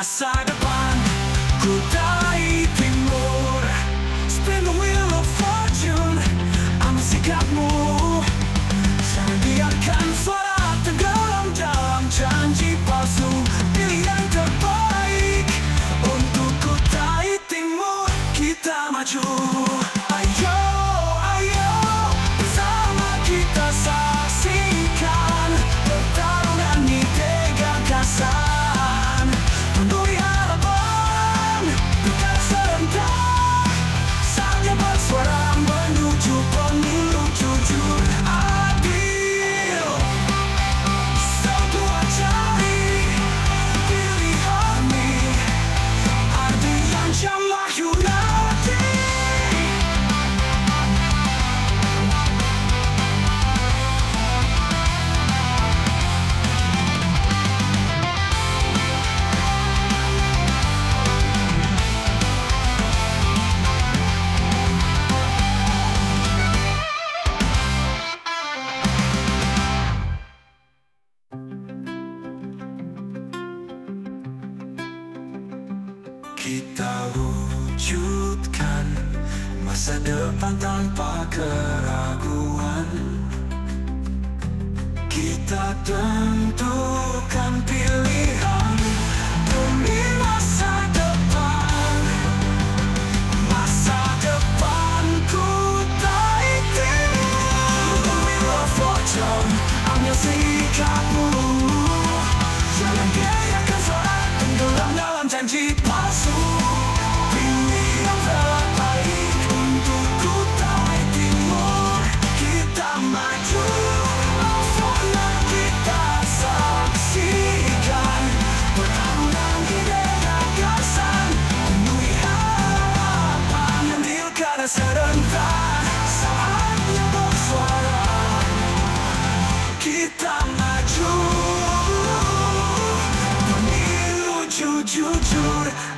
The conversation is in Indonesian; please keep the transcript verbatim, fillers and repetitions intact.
masa depan Kutai Timur. Spin the wheel of fortune, ambil sikapmu. Jangan biarkan suara tenggelam dalam janji palsu. Pilih yang terbaik untuk Kutai Timur. Kita maju. Ayo, ayo, bersama kita saksikan pertarungan ide gagasan. Penuhi harapan, bukan serentak. Saatnya bersuara menuju pemilu jujur adil. Semua cari pilihanmu, adil yang jamlah Yunadi. Kita wujudkan masa depan tanpa keraguan. Kita tentukan pilihan demi masa depan. Masa depan Kutai Timur. Wheel of fortune, ambil sikapmu. Jangan biarkan suara tenggelam dalam janji palsu. Pilih yang terbaik untuk Kutai Timur. Kita maju, performa kita saksikan pertarungan ide gagasan. Penuhi harapan, pilkada serentak. Saatnya bersuara, kita maju. Pemilu jujur